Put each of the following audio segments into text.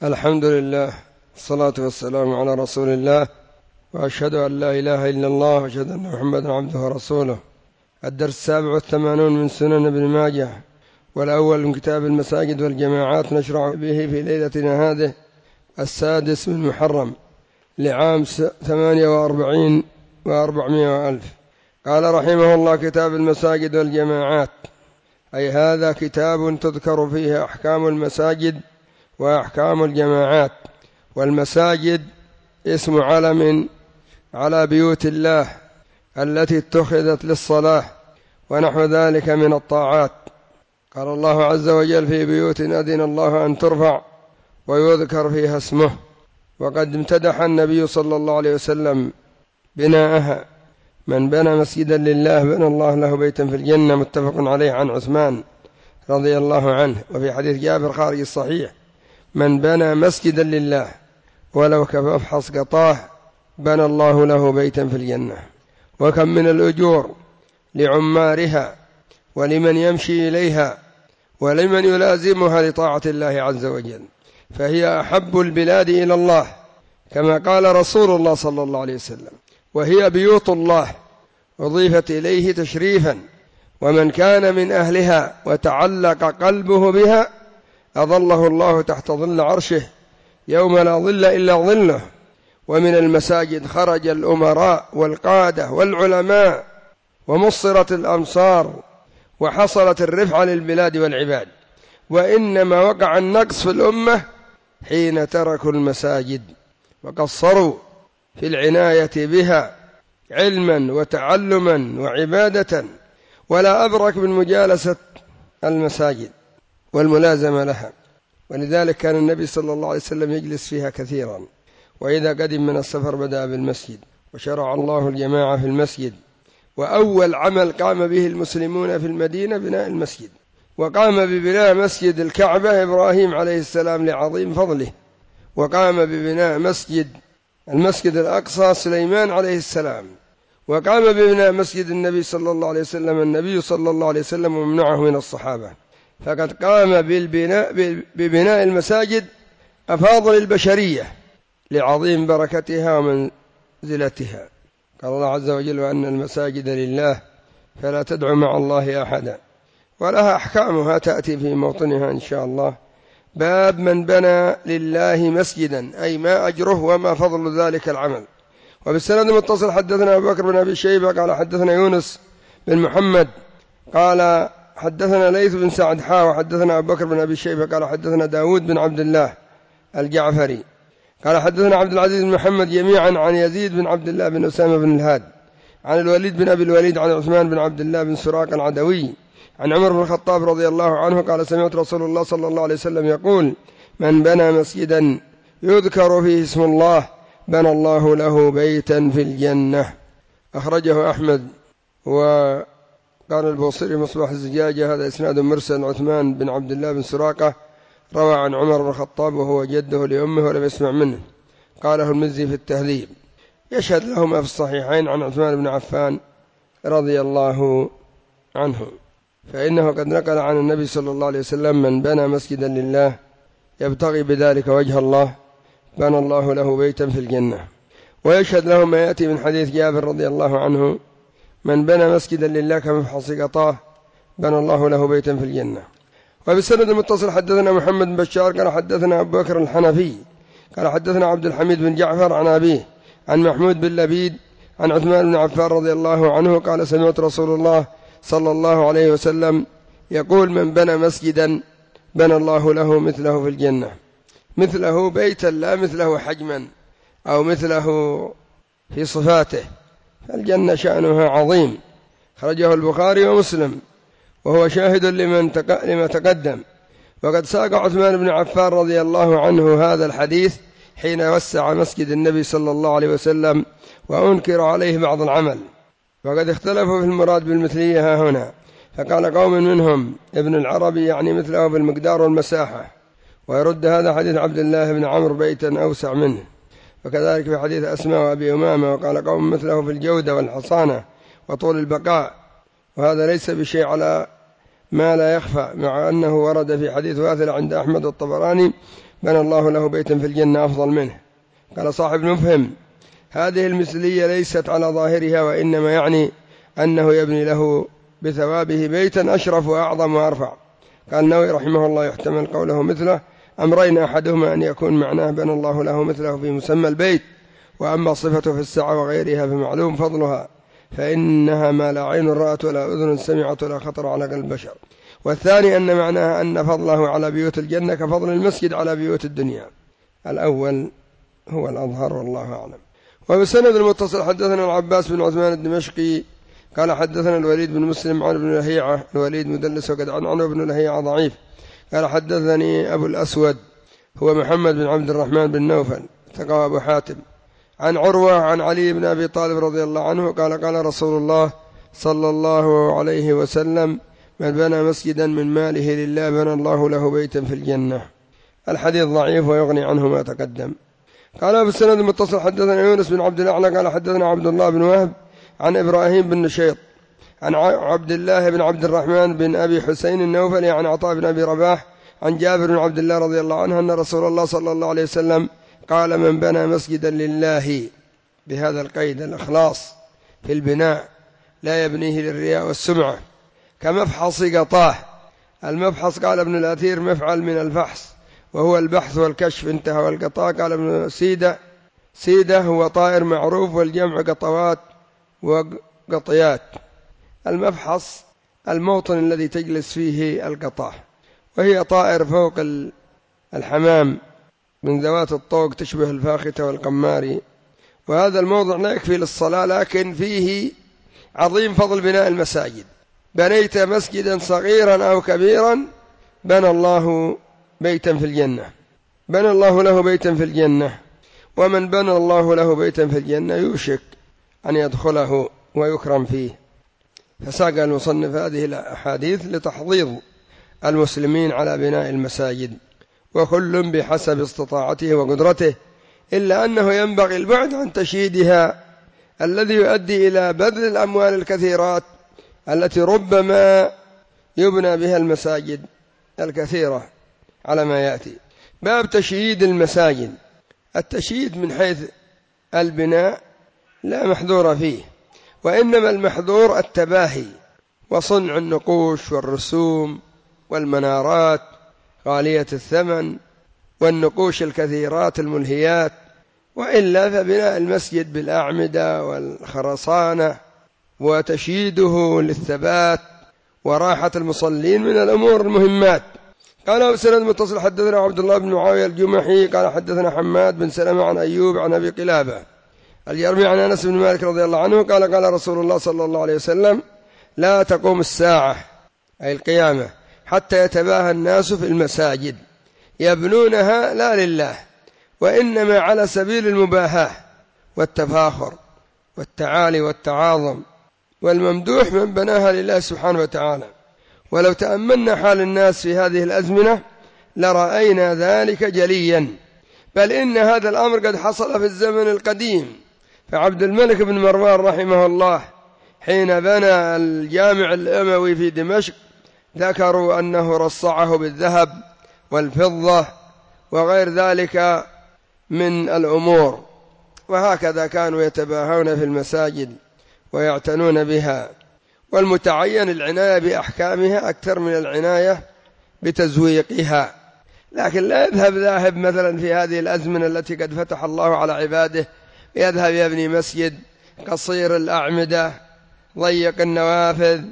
الحمد لله والصلاة والسلام على رسول الله، وأشهد أن لا إله إلا الله، وأشهد أن محمدا عبده ورسوله. الدرس 87 من سنن ابن ماجه، والأول من كتاب المساجد والجماعات، نشرع به في ليلتنا هذه 6 من محرم لعام 48 و400 ألف. قال رحمه الله: كتاب المساجد والجماعات، أي هذا كتاب تذكر فيه أحكام المساجد وأحكام الجماعات. والمساجد اسم علم على بيوت الله التي اتخذت للصلاة ونحو ذلك من الطاعات. قال الله عز وجل: في بيوت أذن الله أن ترفع ويذكر فيها اسمه. وقد امتدح النبي صلى الله عليه وسلم بناءها: من بنى مسجدا لله بنى الله له بيتا في الجنة. متفق عليه عن عثمان رضي الله عنه. وفي حديث جابر خارج الصحيح: من بنى مسجدا لله ولو كمفحص قطاه بنى الله له بيتا في الجنة. وكم من الأجور لعمارها ولمن يمشي إليها ولمن يلازمها لطاعة الله عز وجل، فهي أحب البلاد إلى الله كما قال رسول الله صلى الله عليه وسلم: وهي بيوت الله أضيفت إليه تشريفا. ومن كان من أهلها وتعلق قلبه بها أظله الله تحت ظل عرشه يوم لا ظل إلا ظله. ومن المساجد خرج الأمراء والقادة والعلماء، ومصرت الأمصار، وحصلت الرفعة للبلاد والعباد. وإنما وقع النقص في الأمة حين تركوا المساجد وقصروا في العناية بها علما وتعلما وعبادة. ولا أبرك من مجالسة المساجد والملازمة لها. ولذلك كان النبي صلى الله عليه وسلم يجلس فيها كثيرا، وإذا قدم من السفر بدأ بالمسجد. وشرع الله الجماعة في المسجد، وأول عمل قام به المسلمون في المدينة بناء المسجد. وقام ببناء مسجد الكعبة إبراهيم عليه السلام لعظيم فضله، وقام ببناء المسجد الأقصى سليمان عليه السلام، وقام ببناء مسجد النبي صلى الله عليه وسلم النبي صلى الله عليه وسلم ومنعه من الصحابة. فقد قام ببناء المساجد أفاضل البشرية لعظيم بركتها ومنزلتها. قال الله عز وجل: وأن المساجد لله فلا تدعوا مع الله أحدا. ولها أحكامها تأتي في موطنها إن شاء الله. باب من بنى لله مسجدا، أي ما أجره وما فضل ذلك العمل. وبالسند المتصل حدثنا أبو بكر بن أبي شيبة قال حدثنا يونس بن محمد قال حدثنا ليث بن سعد وحدثنا أبو بكر بن أبي شيبة قال حدثنا داود بن عبد الله الجعفري قال حدثنا عبد العزيز بن محمد جميعا عن يزيد بن عبد الله بن أسامة بن الهاد عن الوليد بن أبي الوليد عن عثمان بن عبد الله بن سراق العدوي عن عمر بن الخطاب رضي الله عنه قال: سمعت رسول الله صلى الله عليه وسلم يقول: من بنى مسجدا يذكر فيه اسم الله بنى الله له بيتا في الجنة. أخرجه أحمد. وقال البوصيري مصباح الزجاجة: هذا إسناد مرسل. عثمان بن عبد الله بن سراقة روى عن عمر بن الخطاب وهو جده لأمه ولم يسمع منه. قاله المزي في التهذيب. يشهد لهما في الصحيحين عن عثمان بن عفان رضي الله عنه، فإنه قد نقل عن النبي صلى الله عليه وسلم: من بنى مسجدا لله يبتغي بذلك وجه الله بنى الله له بيتا في الجنة. ويشهد له ما يأتي من حديث جابر رضي الله عنه: من بنى مسجدا لله كمفحص قطاه بنى الله له بيتا في الجنة. وبالسند المتصل حدثنا محمد بن بشار قال حدثنا أبو بكر الحنفي قال حدثنا عبد الحميد بن جعفر عن أبيه عن محمود بن لبيد عن عثمان بن عفان رضي الله عنه قال: سمعت رسول الله صلى الله عليه وسلم يقول: من بنى مسجدا بنى الله له مثله في الجنة. مثله بيتا، لا مثله حجما أو مثله في صفاته، فالجنة شأنها عظيم. خرجه البخاري ومسلم وهو شاهد لما تقدم. وقد ساق عثمان بن عفان رضي الله عنه هذا الحديث حين وسع مسجد النبي صلى الله عليه وسلم وأنكر عليه بعض العمل. وقد اختلفوا في المراد بالمثلية هنا، فقال قوم منهم ابن العربي يعني مثله بالمقدار والمساحة، ويرد هذا حديث عبد الله بن عمرو بيتا أوسع منه. وكذلك في حديث أسماء وأبي أمامة وقال قوم مثله في الجودة والحصانة وطول البقاء. وهذا ليس بشيء على ما لا يخفى، مع أنه ورد في حديث واثلة عند أحمد الطبراني بنى الله له بيتا في الجنة أفضل منه. قال صاحب المفهم: هذه المثلية ليست على ظاهرها، وإنما يعني أنه يبني له بثوابه بيتا أشرف وأعظم وأرفع. قال النووي رحمه الله: يحتمل قوله مثله أمرين: أحدهما أن يكون معناه بنى الله له مثله في مسمى البيت، وأما صفته في السعة وغيرها فمعلوم فضلها، فإنها ما لا عين رأت ولا أذن سمعت ولا خطر على قلب البشر. والثاني أن معناها أن فضله على بيوت الجنة كفضل المسجد على بيوت الدنيا. الأول هو الأظهر والله أعلم. وبسند المتصل حدثنا العباس بن عثمان الدمشقي قال حدثنا الوليد بن مسلم عن ابن لهيعة. الوليد مدلس وقد عنه ابن لهيعة ضعيف. قال حدثني أبو الأسود هو محمد بن عبد الرحمن بن نوفل ثقة أبو حاتم عن عروة عن علي بن أبي طالب رضي الله عنه قال قال رسول الله صلى الله عليه وسلم: من بنى مسجدا من ماله لله بنى الله له بيتا في الجنة. الحديث ضعيف ويغني عنه ما تقدم. قال بالسند المتصل حدثنا يونس بن عبد الأعلى قال حدثنا عبد الله بن وهب عن إبراهيم بن نشيط عن عبد الله بن عبد الرحمن بن أبي حسين النوفلي عن عطاء بن أبي رباح عن جابر بن عبد الله رضي الله عنه أن رسول الله صلى الله عليه وسلم قال: من بنى مسجدا لله، بهذا القيد الإخلاص في البناء، لا يبنيه للرياء والسمعة، كمفحص قطاه. المفحص قال ابن الأثير مفعل من الفحص وهو البحث والكشف انتهى. والقطاء قال ابن سيدة هو طائر معروف، والجمع قطوات وقطيات. المفحص الموطن الذي تجلس فيه القطاة، وهي طائر فوق الحمام من ذوات الطوق تشبه الفاخته والقماري. وهذا الموضع لا يكفي للصلاة، لكن فيه عظيم فضل بناء المساجد. بنيت مسجدا صغيرا أو كبيرا بنى الله بيتا في الجنة، بنى الله له بيتا في الجنة. ومن بنى الله له بيتا في الجنة يوشك أن يدخله ويكرم فيه. فساق المصنف هذه الأحاديث لتحضيض المسلمين على بناء المساجد، وكل بحسب استطاعته وقدرته، إلا أنه ينبغي البعد عن تشييدها الذي يؤدي إلى بذل الأموال الكثيرات التي ربما يبنى بها المساجد الكثيرة على ما يأتي. باب تشييد المساجد. التشييد من حيث البناء لا محذور فيه، وإنما المحذور التباهي وصنع النقوش والرسوم والمنارات غالية الثمن والنقوش الكثيرات الملهيات. وإلا فبناء المسجد بالأعمدة والخرسانة وتشييده للثبات وراحة المصلين من الأمور المهمات. قال بسند متصل حدثنا عبد الله بن معاوية الجمحي قال حدثنا حماد بن سلمة عن أيوب عن أبي قلابة الجرمي عن أنس بن مالك رضي الله عنه قال قال رسول الله صلى الله عليه وسلم: لا تقوم الساعة، أي القيامة، حتى يتباهى الناس في المساجد يبنونها لا لله، وإنما على سبيل المباهاة والتفاخر والتعالي والتعاظم، والممدوح من بناها لله سبحانه وتعالى. ولو تأملنا حال الناس في هذه الأزمنة لرأينا ذلك جليا، بل إن هذا الأمر قد حصل في الزمن القديم. فعبد الملك بن مروان رحمه الله حين بنى الجامع الأموي في دمشق ذكروا أنه رصعه بالذهب والفضة وغير ذلك من الأمور. وهكذا كانوا يتباهون في المساجد ويعتنون بها، والمتعين العناية بأحكامها أكثر من العناية بتزويقها. لكن لا يذهب ذاهب مثلا في هذه الأزمنة التي قد فتح الله على عباده يذهب يبني مسجد قصير الأعمدة ضيق النوافذ،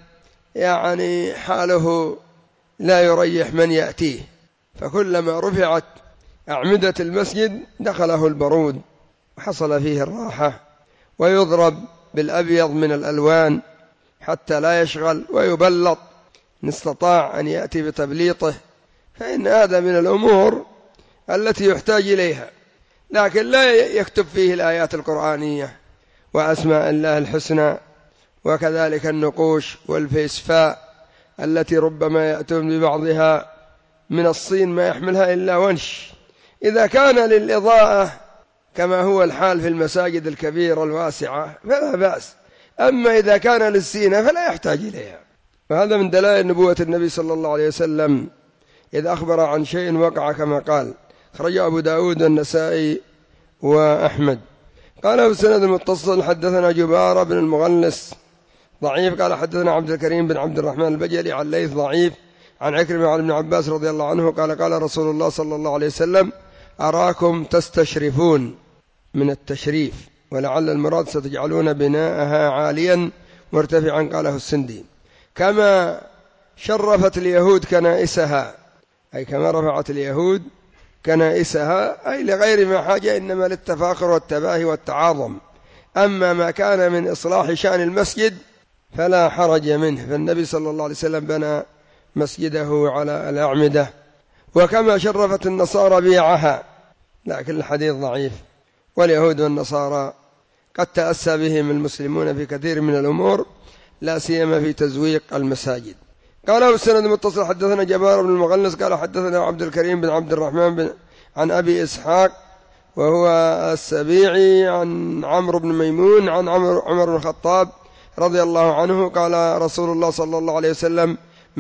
يعني حاله لا يريح من يأتيه. فكلما رفعت أعمدة المسجد دخله البرود وحصل فيه الراحة، ويضرب بالأبيض من الألوان حتى لا يشغل، ويبلط إن استطاع أن يأتي بتبليطه، فإن هذا من الأمور التي يحتاج إليها. لكن لا يكتب فيه الآيات القرآنية وأسماء الله الحسنى، وكذلك النقوش والفيسفاء التي ربما يأتون ببعضها من الصين ما يحملها إلا ونش. إذا كان للإضاءة كما هو الحال في المساجد الكبيرة الواسعة فلا بأس، أما إذا كان للزينة فلا يحتاج إليها. وهذا من دلائل نبوة النبي صلى الله عليه وسلم إذ أخبر عن شيء وقع كما قال: خرج أبو داود والنسائي وأحمد. قال أبو السند المتصل حدثنا جبارة بن المغلس ضعيف قال حدثنا عبد الكريم بن عبد الرحمن البجلي عن ليث ضعيف عن عكرمة عن ابن عباس رضي الله عنه قال رسول الله صلى الله عليه وسلم أراكم تستشرفون من التشريف ولعل المراد ستجعلون بناءها عاليا مرتفعا. قاله السندي كما شرفت اليهود كنائسها، أي كما رفعت اليهود كنائسها، أي لغير ما حاجة إنما للتفاخر والتباهي والتعاظم. أما ما كان من إصلاح شأن المسجد فلا حرج منه، فالنبي صلى الله عليه وسلم بنى مسجده على الأعمدة. وكما شرفت النصارى بيعها، لكن الحديث ضعيف، واليهود والنصارى قد تأسى بهم المسلمون في كثير من الأمور، لا سيما في تزويق المساجد. قال أبو السند المتصل حدثنا جبار بن المغلس قال حدثنا عبد الكريم بن عبد الرحمن عن أبي إسحاق وهو السبيعي عن عمرو بن ميمون عن عمر بن الخطاب رضي الله عنه قال رسول الله صلى الله عليه وسلم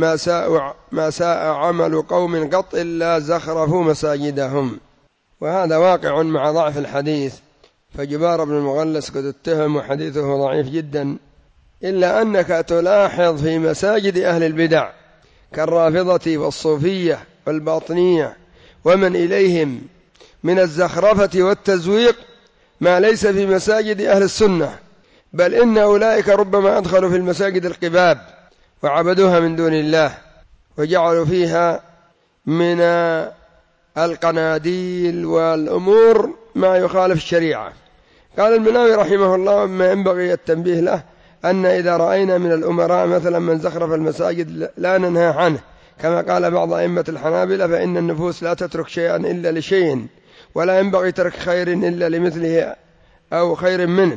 ما ساء عمل قوم قط إلا زخرفوا مساجدهم. وهذا واقع مع ضعف الحديث، فجبار بن المغلس قد اتهم وحديثه ضعيف جدا، إلا أنك تلاحظ في مساجد أهل البدع كالرافضة والصوفية والباطنية ومن إليهم من الزخرفة والتزويق ما ليس في مساجد أهل السنة، بل إن أولئك ربما أدخلوا في المساجد القباب وعبدوها من دون الله وجعلوا فيها من القناديل والأمور ما يخالف الشريعة. قال المناوي رحمه الله ما ينبغي التنبيه له أن إذا رأينا من الأمراء مثلا من زخرف المساجد لا ننهى عنه، كما قال بعض أئمة الحنابلة فإن النفوس لا تترك شيئا إلا لشيء، ولا ينبغي ترك خير إلا لمثله أو خير منه،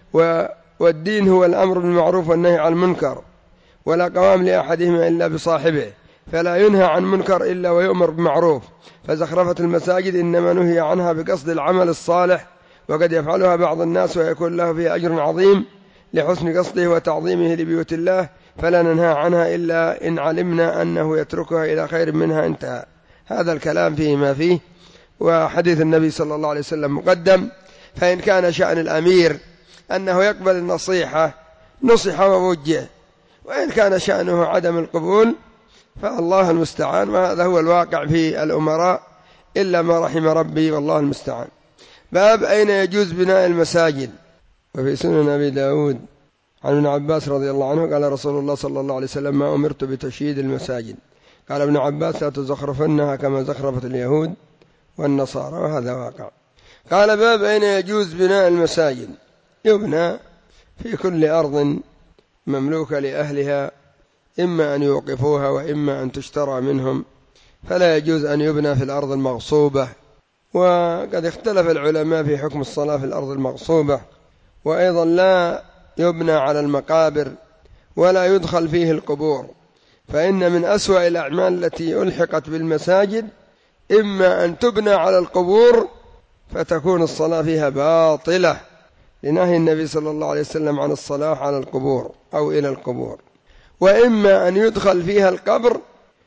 والدين هو الأمر بالمعروف والنهي عن المنكر، ولا قوام لأحدهما إلا بصاحبه، فلا ينهى عن منكر إلا ويؤمر بمعروف. فزخرفة المساجد إنما نهي عنها بقصد العمل الصالح، وقد يفعلها بعض الناس ويكون له فيها أجر عظيم لحسن قصده وتعظيمه لبيوت الله، فلا ننهى عنها إلا إن علمنا أنه يتركها إلى خير منها. انتهى. هذا الكلام فيه ما فيه، وحديث النبي صلى الله عليه وسلم مقدم، فإن كان شأن الأمير أنه يقبل النصيحة نصح ووجه، وإن كان شأنه عدم القبول فالله المستعان، وهذا هو الواقع في الأمراء إلا ما رحم ربي والله المستعان. باب أين يجوز بناء المساجد. وفي سنن أبي داود عن ابن عباس رضي الله عنه قال رسول الله صلى الله عليه وسلم ما أمرت بتشييد المساجد. قال ابن عباس لا تزخرفنها كما زخرفت اليهود والنصارى، وهذا واقع. قال باب أين يجوز بناء المساجد. يبنى في كل أرض مملوكة لأهلها، إما أن يوقفوها وإما أن تشترى منهم، فلا يجوز أن يبنى في الأرض المغصوبة. وقد اختلف العلماء في حكم الصلاة في الأرض المغصوبة. وأيضا لا يبنى على المقابر ولا يدخل فيه القبور، فإن من أسوأ الأعمال التي ألحقت بالمساجد إما أن تبنى على القبور فتكون الصلاة فيها باطلة لنهي النبي صلى الله عليه وسلم عن الصلاة على القبور أو إلى القبور، وإما أن يدخل فيها القبر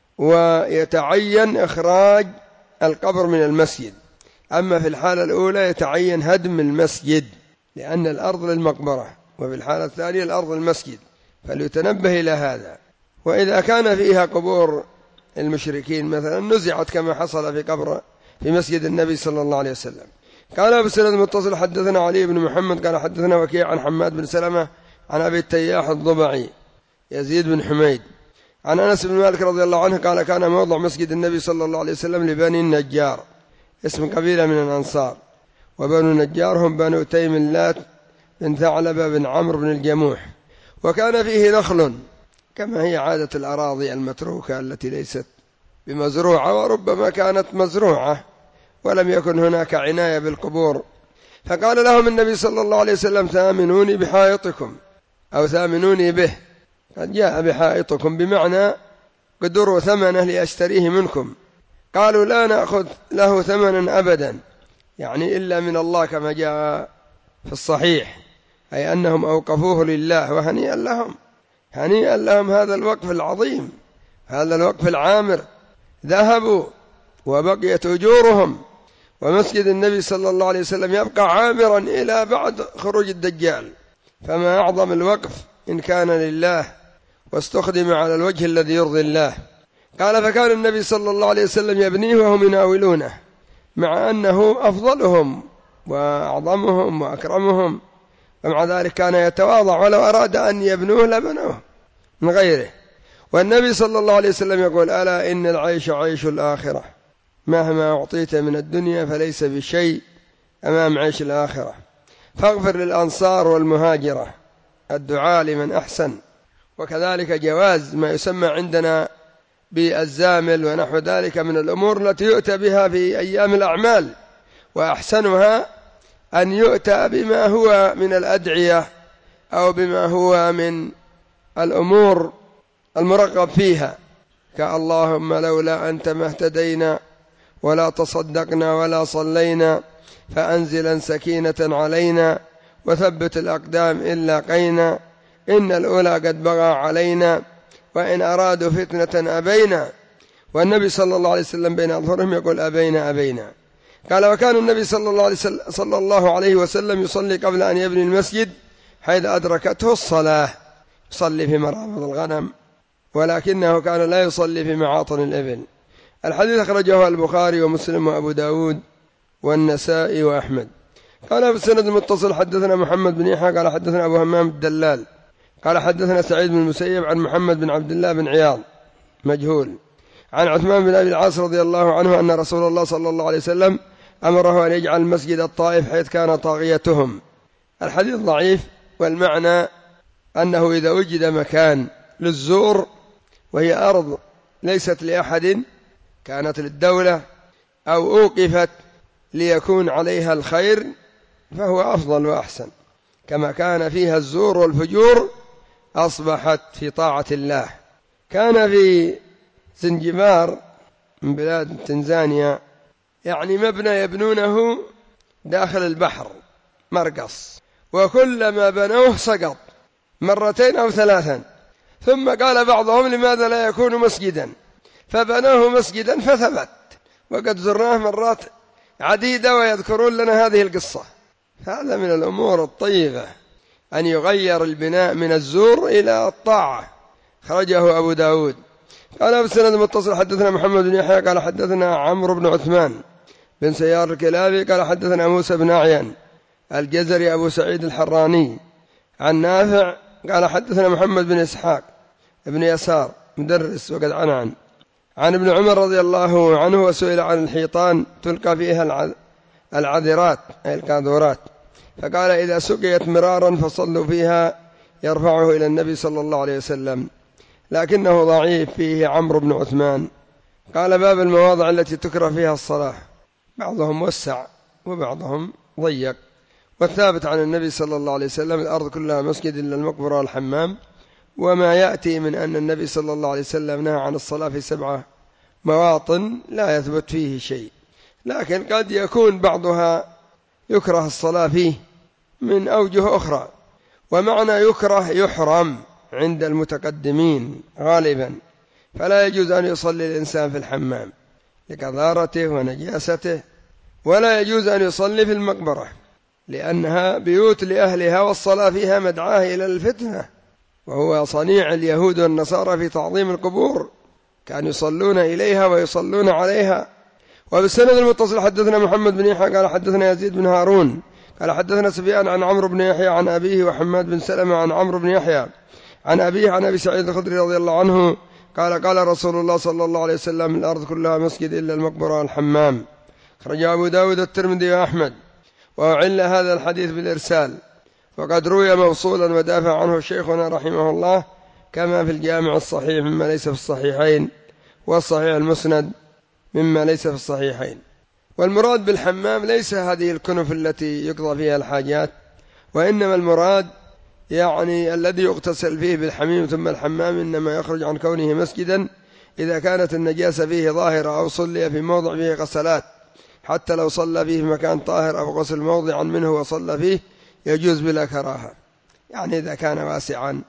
ويتعين إخراج القبر من المسجد. أما في الحالة الأولى يتعين هدم المسجد لأن الأرض للمقبرة، وفي الحالة الثانية الأرض المسجد، فليتنبه إلى هذا. وإذا كان فيها قبور المشركين مثلا نزعت كما حصل في قبر في مسجد النبي صلى الله عليه وسلم. قال أبو السند المتصل حدثنا علي بن محمد قال حدثنا وكيع عن حماد بن سلمة عن أبي التياح الضبعي يزيد بن حميد عن أنس بن مالك رضي الله عنه قال كان موضع مسجد النبي صلى الله عليه وسلم لبني النجار، اسم قبيلة من الأنصار، وبنو النجار هم بنو تيم اللات بن ثعلبة بن عمرو بن الجموح، وكان فيه نخل كما هي عادة الأراضي المتروكة التي ليست بمزروعة، وربما كانت مزروعة ولم يكن هناك عناية بالقبور. فقال لهم النبي صلى الله عليه وسلم ثامنوني بحائطكم أو ثامنوني به، قد جاء بحائطكم بمعنى قدروا ثمنه لأشتريه منكم. قالوا لا نأخذ له ثمنا أبدا، يعني إلا من الله كما جاء في الصحيح، أي أنهم أوقفوه لله، وهنيئا لهم، هنيئا لهم هذا الوقف العظيم، هذا الوقف العامر، ذهبوا وبقيت أجورهم ومسجد النبي صلى الله عليه وسلم يبقى عامرا إلى بعد خروج الدجال، فما أعظم الوقف إن كان لله واستخدم على الوجه الذي يرضي الله. قال فكان النبي صلى الله عليه وسلم يبنيه وهم يناولونه، مع أنه أفضلهم وأعظمهم وأكرمهم، ومع ذلك كان يتواضع، ولو أراد أن يبنوه لبنوه من غيره. والنبي صلى الله عليه وسلم يقول: ألا إن العيش عيش الآخرة، مهما أعطيت من الدنيا فليس بشيء أمام عيش الآخرة. فاغفر للأنصار والمهاجرة الدعاء لمن أحسن. وكذلك جواز ما يسمى عندنا بالزامل ونحو ذلك من الأمور التي يؤتى بها في أيام الأعمال، وأحسنها أن يؤتى بما هو من الأدعية أو بما هو من الأمور المرغب فيها، كاللهم لولا أنت ما اهتدينا ولا تصدقنا ولا صلينا فأنزلا سكينة علينا وثبت الأقدام إن لاقينا إن الأولى قد بغى علينا وإن أرادوا فتنة أبينا. والنبي صلى الله عليه وسلم بين أظهرهم يقول: أبينا أبينا. قال: وكان النبي صلى الله عليه وسلم يصلي قبل أن يبني المسجد حيث أدركته الصلاة، يصلي في مرابض الغنم، ولكنه كان لا يصلي في معاطن الإبل. الحديث أخرجه البخاري ومسلم وأبو داود والنسائي وأحمد. قال في السند المتصل: حدثنا محمد بن يحيى قال حدثنا أبو همام الدلال قال حدثنا سعيد بن المسيب عن محمد بن عبد الله بن عياض مجهول عن عثمان بن أبي العاص رضي الله عنه أن رسول الله صلى الله عليه وسلم أمره أن يجعل مسجد الطائف حيث كان طاغيتهم. الحديث ضعيف، والمعنى أنه إذا وجد مكان للزور وهي أرض ليست لأحد كانت للدولة أو أوقفت ليكون عليها الخير فهو أفضل وأحسن، كما كان فيها الزور والفجور أصبحت في طاعة الله. كان في زنجبار من بلاد تنزانيا يعني مبنى يبنونه داخل البحر مرقص، وكلما بنوه سقط مرتين أو ثلاثا، ثم قال بعضهم: لماذا لا يكون مسجدا؟ فبنوه مسجدا فثبت، وقد زرناه مرات عديدة ويذكرون لنا هذه القصة. هذا من الأمور الطيبة أن يغير البناء من الزور إلى الطاعة. خرجه أبو داود. قال في السند المتصل: حدثنا محمد بن يحيى قال حدثنا عمرو بن عثمان بن سيار الكلابي قال حدثنا موسى بن أعين الجزري أبو سعيد الحراني عن نافع قال حدثنا محمد بن إسحاق ابن يسار مدرس وقد عن ابن عمر رضي الله عنه وسئل عن الحيطان تلقى فيها العذرات أي القاذورات، فقال: إذا سقيت مرارا فصلوا فيها، يرفعه إلى النبي صلى الله عليه وسلم، لكنه ضعيف فيه عمرو بن عثمان. قال: باب المواضع التي تكره فيها الصلاة، بعضهم وسع وبعضهم ضيق. والثابت عن النبي صلى الله عليه وسلم: الأرض كلها مسجد إلا المقبرة والحمام. وما يأتي من أن النبي صلى الله عليه وسلم نهى عن الصلاة في 7 مواطن لا يثبت فيه شيء، لكن قد يكون بعضها يكره الصلاة فيه من أوجه أخرى. ومعنى يكره يحرم عند المتقدمين غالبا، فلا يجوز أن يصلي الإنسان في الحمام لقذارته ونجاسته، ولا يجوز أن يصلي في المقبرة لأنها بيوت لأهلها والصلاة فيها مدعاه إلى الفتنة، وهو صنيع اليهود والنصارى في تعظيم القبور، كانوا يصلون إليها ويصلون عليها. وبالسند المتصل: حدثنا محمد بن يحيى قال حدثنا يزيد بن هارون قال حدثنا سفيان عن عمرو بن يحيى عن أبيه وحماد بن سلمة عن عمرو بن يحيى عن أبيه عن أبي سعيد الخدري رضي الله عنه قال: قال رسول الله صلى الله عليه وسلم: الأرض كلها مسجد إلا المقبرة والحمام. خرج أبو داود والترمذي وأحمد. وعل هذا الحديث بالإرسال، وقد روي موصولا ودافع عنه شيخنا رحمه الله كما في الجامع الصحيح مما ليس في الصحيحين، والصحيح المسند مما ليس في الصحيحين. والمراد بالحمام ليس هذه الكنف التي يقضى فيها الحاجات، وإنما المراد يعني الذي يغتسل فيه بالحميم. ثم الحمام إنما يخرج عن كونه مسجدا إذا كانت النجاسة فيه ظاهرة أو صلي في موضع فيه غسلات، حتى لو صلى فيه في مكان طاهر أو غسل موضعا منه وصلى فيه يجوز بلا كراهة، يعني إذا كان واسعا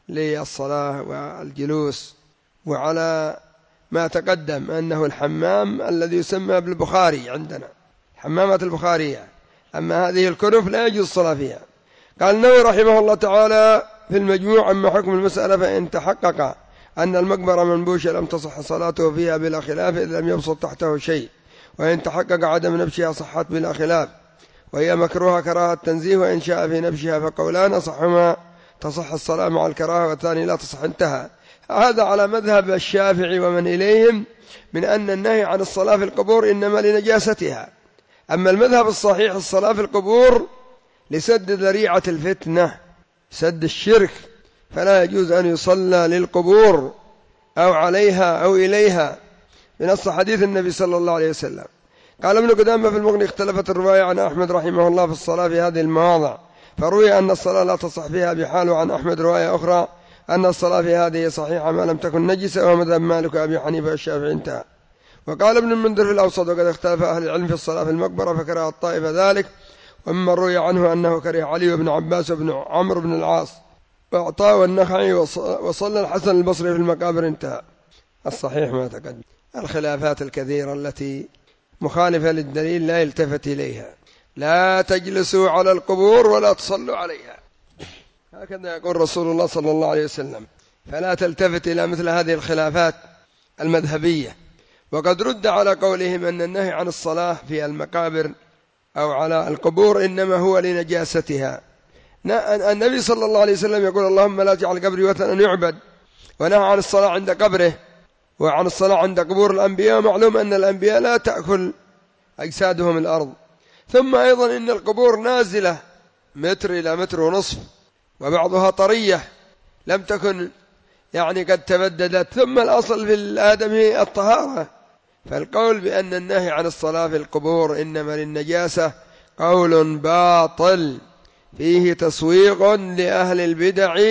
للصلاة والجلوس. وعلى ما تقدم أنه الحمام الذي يسمى بالبخاري عندنا حمامات البخارية، أما هذه الكنف لا يجوز الصلاة فيها. قال النووي رحمه الله تعالى في المجموع: أما حكم المسألة فإن تحقق أن المقبرة منبوشة لم تصح صلاته فيها بلا خلاف إذ لم يبسط تحته شيء، وإن تحقق عدم نبشها صحت بلا خلاف، وهي مكروهة كراهة تنزيه، وإن شاء في نبشها فقولان أصحهما تصح الصلاة مع الكراهة والثاني لا تصح. انتهى. هذا على مذهب الشافعي ومن إليهم من أن النهي عن الصلاة في القبور إنما لنجاستها. أما المذهب الصحيح الصلاة في القبور لسد ذريعة الفتنة، سد الشرك، فلا يجوز أن يصلى للقبور أو عليها أو إليها بنص حديث النبي صلى الله عليه وسلم. قال ابن قدامة في المغني: اختلفت الرواية عن أحمد رحمه الله في الصلاة في هذه المواضع، فروي أن الصلاة لا تصح فيها بحال، وعن أحمد رواية أخرى أن الصلاة في هذه صحيحة ما لم تكن نجسة، وهو مذهب مالك وأبي حنيفة والشافعي. انتهى. وقال ابن المنذر في الأوسط: وقد اختلف أهل العلم في الصلاة في المقبرة فكره الطائفة ذلك، ومما روي عنه أنه كره علي وابن عباس وابن عمرو بن العاص وعطاء والنخعي، وصلى الحسن البصري في المقابر. انتهى. الصحيح ما تقدم. الخلافات الكثيرة التي مخالفة للدليل لا يلتفت إليها. لا تجلسوا على القبور ولا تصلوا عليها، هكذا يقول رسول الله صلى الله عليه وسلم، فلا تلتفت إلى مثل هذه الخلافات المذهبية. وقد رد على قولهم أن النهي عن الصلاة في المقابر أو على القبور إنما هو لنجاستها. النبي صلى الله عليه وسلم يقول: اللهم لا تجعل قبري وثنا يعبد، ونهى عن الصلاة عند قبره وعن الصلاة عند قبور الأنبياء. معلوم أن الأنبياء لا تأكل أجسادهم الأرض. ثم أيضا إن القبور نازلة متر إلى متر ونصف، وبعضها طرية لم تكن قد تبددت. ثم الأصل في الآدمي الطهارة، فالقول بأن النهي عن الصلاة في القبور إنما للنجاسة قول باطل فيه تسويق لأهل البدع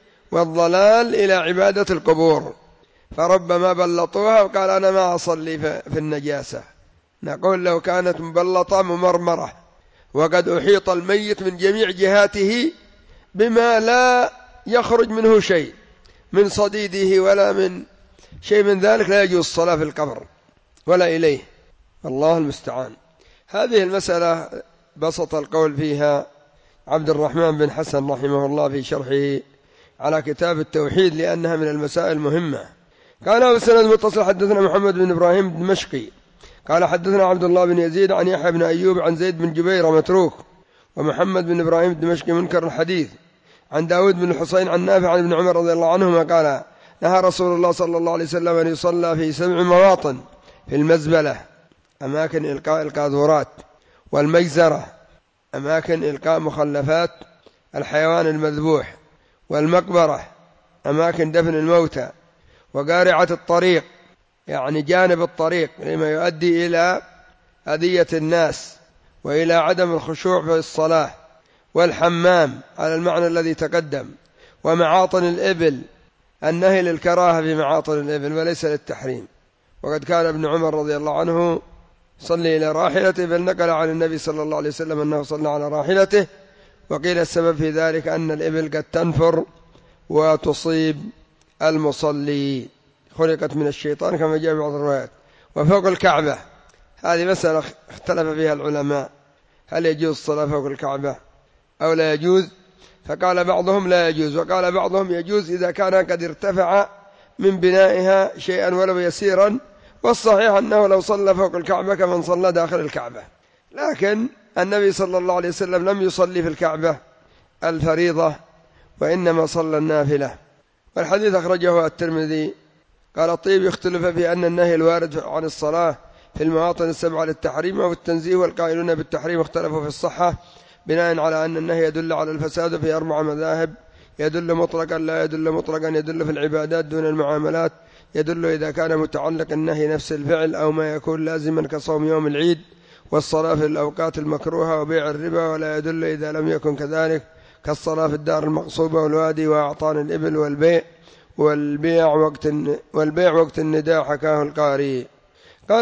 والضلال إلى عبادة القبور، فربما بلطوها وقال أنا ما أصلي في النجاسة. نقول لو كانت مبلطة ممرمرة وقد أحيط الميت من جميع جهاته بما لا يخرج منه شيء من صديده ولا من شيء من ذلك، لا يجوز الصلاة في القبر ولا إليه، الله المستعان. هذه المسألة بسط القول فيها عبد الرحمن بن حسن رحمه الله في شرحه على كتاب التوحيد، لأنها من المسائل المهمة. قال بالسند المتصل: حدثنا محمد بن إبراهيم الدمشقي قال حدثنا عبد الله بن يزيد عن يحيى بن أيوب عن زيد بن جبير متروك، ومحمد بن إبراهيم الدمشقي منكر الحديث، عن داود بن الحسين عن نافع عن ابن عمر رضي الله عنهما قال: نهى رسول الله صلى الله عليه وسلم أن يصلى في 7 مواطن: في المزبلة أماكن إلقاء القاذورات، والمجزرة أماكن إلقاء مخلفات الحيوان المذبوح، والمقبرة أماكن دفن الموتى، وقارعة الطريق جانب الطريق لما يؤدي إلى أذية الناس وإلى عدم الخشوع في الصلاة، والحمام على المعنى الذي تقدم، ومعاطن الإبل، النهي للكراهة في معاطن الإبل وليس للتحريم. وقد كان ابن عمر رضي الله عنه صلي إلى راحلته، بل نقل عن النبي صلى الله عليه وسلم أنه صلى على راحلته، وقيل السبب في ذلك أن الإبل قد تنفر وتصيب المصلي، خلقت من الشيطان كما جاء في بعض الروايات. وفوق الكعبة هذه مسألة اختلف فيها العلماء، هل يجوز الصلاة فوق الكعبة أو لا يجوز؟ فقال بعضهم لا يجوز، وقال بعضهم يجوز إذا كان قد ارتفع من بنائها شيئا ولو يسيرا، والصحيح أنه لو صلى فوق الكعبة كمن صلى داخل الكعبة. لكن النبي صلى الله عليه وسلم لم يصلي في الكعبة الفريضة، وإنما صلى النافلة. والحديث أخرجه الترمذي. قال الطيب: يختلف في أن النهي الوارد عن الصلاة في المواطن 7 للتحريم أو التنزيه، والقائلون بالتحريم اختلفوا في الصحة بناء على أن النهي يدل على الفساد في 4 مذاهب: يدل مطلقا، لا يدل مطلقا، يدل في العبادات دون المعاملات، يدل إذا كان متعلق النهي نفس الفعل أو ما يكون لازما كصوم يوم العيد والصلاة في الأوقات المكروهة وبيع الربا، ولا يدل إذا لم يكن كذلك كالصلاة في الدار المغصوبة والوادي وأعطان الإبل والبيع وقت النداء، حكاه القاري. قال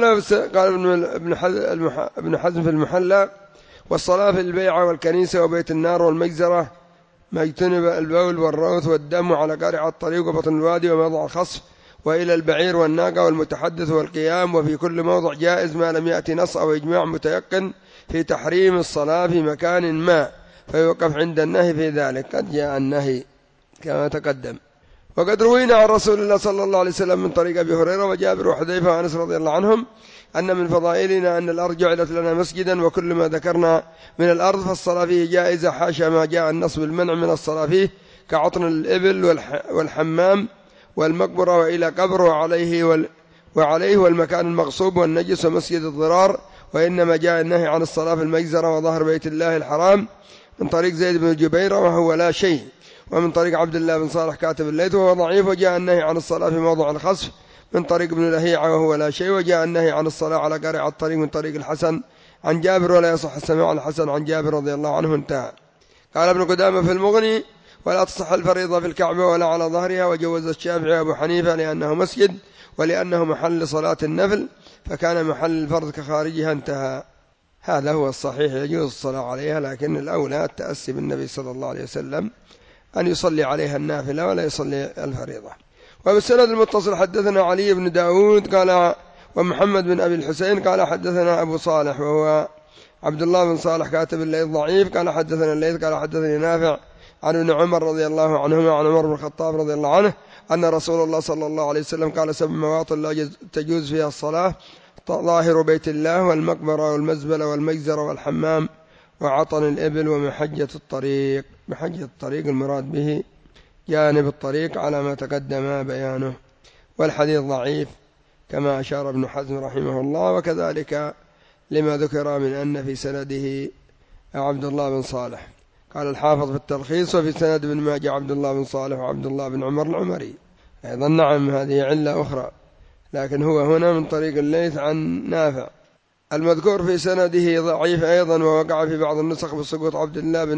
ابن حزم في المحلى: والصلاة في البيعة والكنيسة وبيت النار والمجزرة ما اجتنب البول والروث والدم على قارع الطريق وبطن الوادي وموضع الخصف وإلى البعير والناقة والمتحدث والقيام، وفي كل موضع جائز ما لم يأتي نص أو إجماع متيقن في تحريم الصلاة في مكان ما، فيوقف عند النهي في ذلك. قد جاء النهي كما تقدم. وقد روينا عن رسول الله صلى الله عليه وسلم من طريق أبي هريرة وجابر وحذيفة وأنس رضي الله عنهم أن من فضائلنا أن الأرض جعلت لنا مسجدا، وكل ما ذكرنا من الأرض فالصلاة فيه جائزة، حاشا ما جاء النص بالمنع من الصلاة فيه كعطن الإبل والحمام والمقبرة وإلى قبر وعليه والمكان المغصوب والنجس ومسجد الضرار. وإنما جاء النهي عن الصلاة في المجزرة وظهر بيت الله الحرام من طريق زيد بن جبير وهو لا شيء، ومن طريق عبد الله بن صالح كاتب الليث وهو ضعيف. وجاء النهي عن الصلاة في موضع الخصف من طريق ابن لهيعة وهو لا شيء. وجاء النهي عن الصلاة على قارع الطريق من طريق الحسن عن جابر، ولا يصح السماع عن الحسن عن جابر رضي الله عنه. انتهى. قال ابن قدامة في المغني: ولا تصح الفريضة في الكعبة ولا على ظهرها. وجوز الشافعي وابو حنيفة لأنه مسجد ولأنه محل صلاة النفل، فكان محل الفرض كخارجها. انتهى. هذا هو الصحيح، يجوز الصلاة عليها، لكن الأولى التأسي بالنبي صلى الله عليه وسلم أن يصلي عليها النافلة ولا يصلي الفريضة. وبالسند المتصل حدثنا علي بن داود قال ومحمد بن أبي الحسين قال حدثنا أبو صالح وهو عبد الله بن صالح كاتب الليث ضعيف قال حدثنا الليث قال حدثني نافع عن ابن عمر رضي الله عنهما عن عمر بن الخطاب رضي الله عنه أن رسول الله صلى الله عليه وسلم قال: 7 مواطن لا تجوز فيها الصلاة: ظاهر بيت الله والمقبرة والمزبلة والمجزرة والحمام وعطن الإبل ومحجة الطريق. محجة الطريق المراد به جانب الطريق على ما تقدم بيانه. والحديث ضعيف كما أشار ابن حزم رحمه الله، وكذلك لما ذكر من أن في سنده عبد الله بن صالح. قال الحافظ في التلخيص: وفي سند ابن ماجه عبد الله بن صالح وعبد الله بن عمر العمري. أيضا نعم، هذه علة أخرى، لكن هو هنا من طريق الليث عن نافع. المذكور في سنده ضعيف أيضا، ووقع في بعض النسخ بسقوط عبد الله بن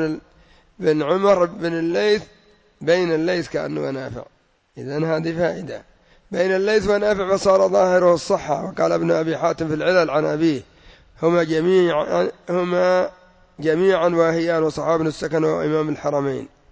عمر بن الليث بين الليث كأنه نافع. إذن هذه فائدة، بين الليث ونافع فصار ظاهره الصحة. وقال ابن أبي حاتم في العلل عن أبيه: هما جميعا واهيان وصحاب السكن وإمام الحرمين.